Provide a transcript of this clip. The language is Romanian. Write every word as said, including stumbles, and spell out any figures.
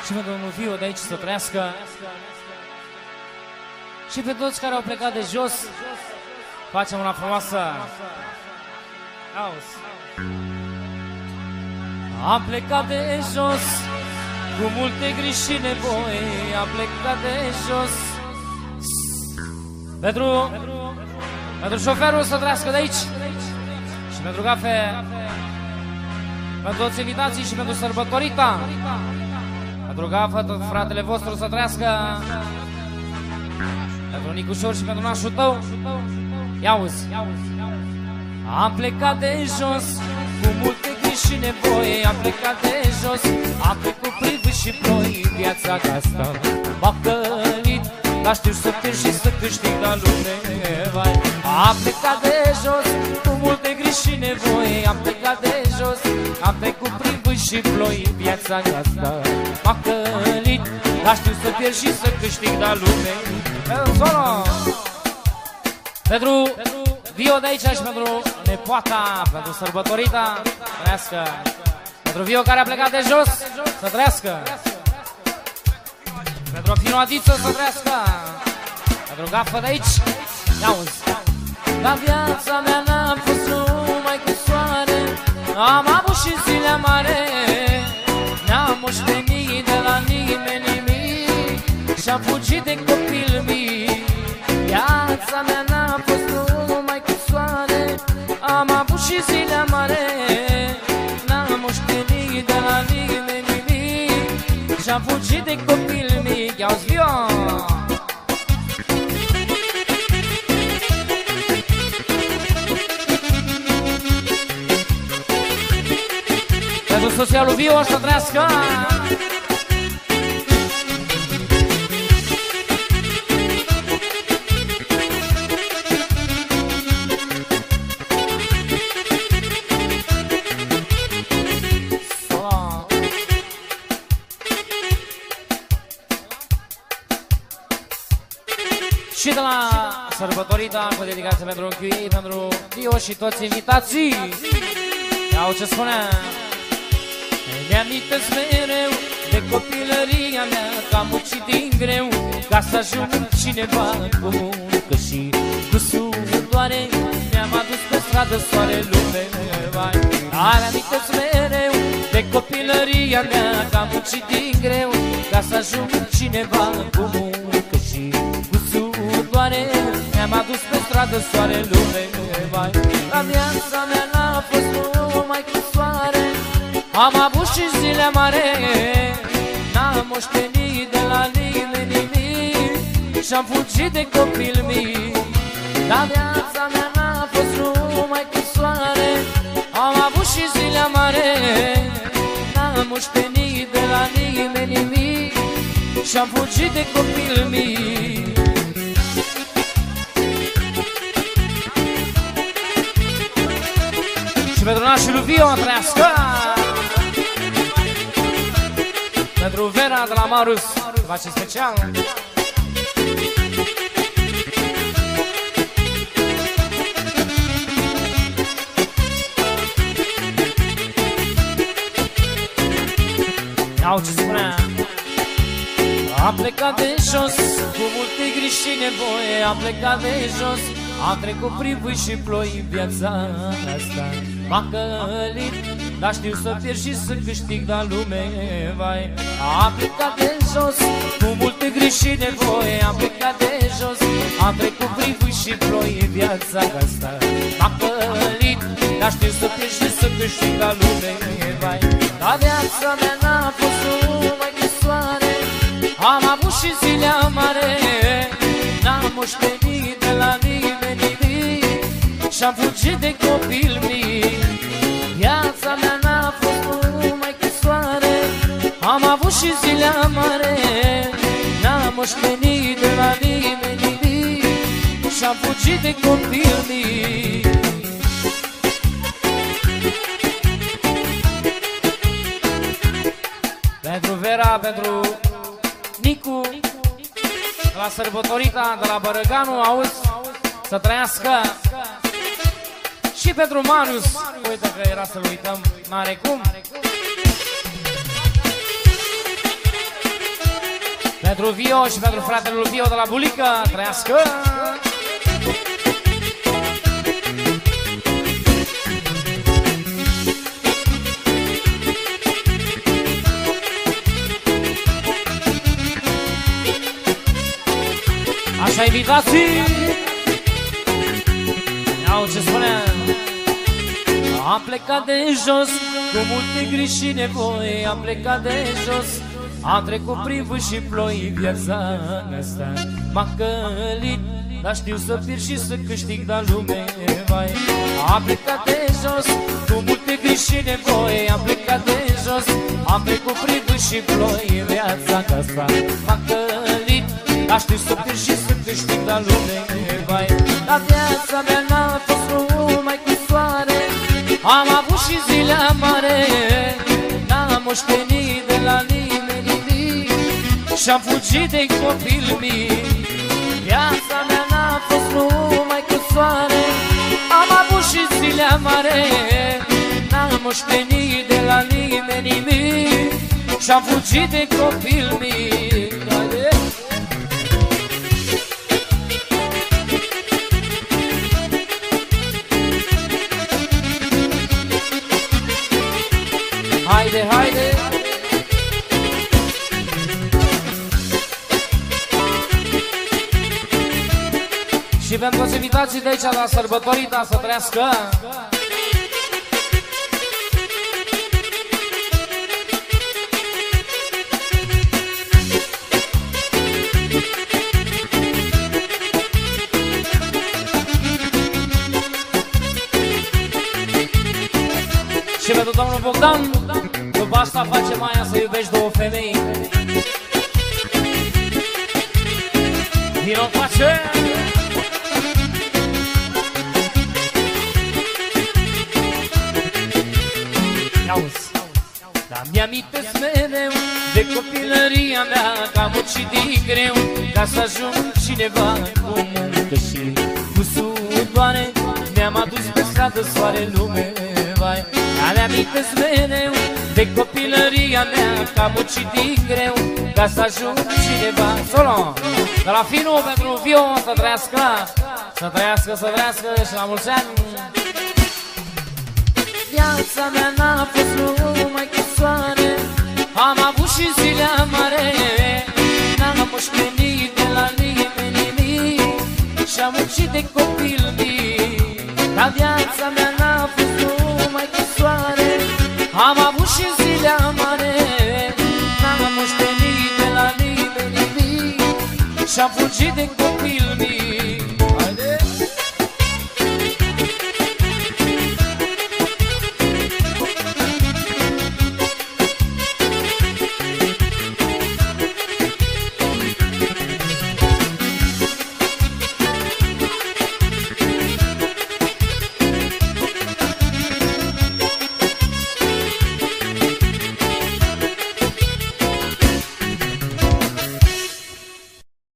Și pentru domnul Viu de aici să trăiască. Și pe toți care au plecat de jos, facem una frumoasă. Auzi. Am plecat de jos cu multe griji și nevoi. Am plecat de jos Pentru Pentru șoferul să trăiască de aici. Și pentru Gafe, pentru toți invitații și pentru sărbătorita, pentru Gafă, tot fratele vostru să trăiască. Pentru Nicușor și pentru nașul tău. Ia-uzi. Am plecat de jos cu multe griji și nevoi. Am plecat de jos, am trecut prin vânt și ploi. Viața asta m-a călit, dar știu să pierd și să câștig la lume, vai. Am plecat de jos cu multe griji și nevoi. Am plecat de jos, am trecut prin vânt și ploi. Viața asta m-a călit, dar știu să pierd și să câștig la lume. Solo! Pentru Vio de aici și pentru nepoata, pentru sărbătorita, trăiască. Pentru Vio care a plecat de jos, să trăiască. Pentru Finoadiță, să trăiască. Pentru Gafă de aici, ia-uzi. La viața mea n-am fost numai cu soare, am avut și zile mare. N-am moștenit de la nimeni nimic și-am fugit de copil mic. Viața mea n-a fost numai cu soare, am avut și zile mare. N-am moștenit de la nimeni nimic și-am fugit de copil mic. Ia-uzi, Vio! Pentru soția lui Vio să trăiască. Și de la sărbătorita cu dedicație pentru unchiul ei, pentru Dio și toți invitații. Iau ce spune. Mi-amintesc mereu de copilăria mea, că am muncit din greu ca să ajung cineva cu muncă și cu sudoare. Mi-am adus pe stradă soare, lume, vai. Dar mi-amintesc mereu de copilăria mea, că am muncit din greu ca să ajung cineva cu muncă și cu sudoare. Mi-am adus pe stradă soare, lume, vai. La viața mea n-a fost numai cu soare, am avut și zile mare. N-am moștenit de la nimeni nimic și-am fugit de copil mic. Dar viața mea n-a fost numai cu soare, am avut și zile mare. N-am moștenit de la nimeni nimic și-am fugit de copil mic. Și pentru nașul lui Vio trăiască. Pentru Vera de la Marius, face special. Iau ce spunea. Am plecat de jos cu multe griji și nevoie. Am plecat de jos, am trecut prin vânt și ploi. Viața asta m-a călit, dar știu să pierd și să câștig la lume, vai. Am plecat de jos cu multe griji și nevoie. Am plecat de jos, am trecut prin vânt și ploi. Viața asta m-a călit, dar știu să pierd și să câștig la lume, vai. La viața mea n-a fost numai cu soare, am avut și zile mare. N-am moștenit de la nimeni nimic și-am fugit de copil mic. Viața mea n-a fost numai cu soare, am avut și zile mare. N-am moștenit de la nimeni nimic și-am fugit de copil mic. Pentru Vera, pentru Nicu, de la sărbătorita de la Bărăganu, auzi, să trăiască. Și pentru Marius, uite că era să-l uităm, n-are cum. Pentru Vio și pentru fratele lui Vio de la Bulică. Trăiască! Așa invitații! Iau ce spunea. Am plecat de jos cu multe griji și nevoi. Am plecat de jos, am trecut prin vânt și ploi. Viața asta m-a călit, dar știu să pierd și să câștig, dar lume vai. Am plecat de jos cu multe griji și nevoi. Am plecat de jos, am trecut prin vânt și ploi. Viața asta m-a călit, dar știu să pierd și să câștig, dar lume vai. Dar viața mea n-a fost numai cu soare, am avut și zile amare, n-am moștenit de la nimeni nimic și-am fugit de copil mic. Viața mea n-a fost numai cu soare, am avut și zile amare, n-am moștenit de la nimeni nimic și-am fugit de copil mic. Haide, haide! Și pentru toți invitații de aici la sărbătorita să trăiască! Și pentru domnul Bogdan, după asta face Maia să iubești două femei. Vino face! Auzi! Dar mi-amintesc mereu de copilăria mea, că am muncit din greu ca să ajung cineva cu muncă și cu sudoare. Mi-am adus pe stradă soare, lume vai. Dar mi-amintesc mereu de copilăria mea, că am muncit din greu ca să ajung cineva. Solo! De la Finu pentru Vio să trăiască, să trăiască, să trăiască și la mulți ani. Viața mea n-a fost numai cu soare, am avut și zile amare, n-am moștenit de la nimeni nimic și-am muncit de copil mic. Dar viața mea n-a fost numai cu soare, am avut și zile amare, n-am moștenit de la nimeni nimic și-am fugit de copil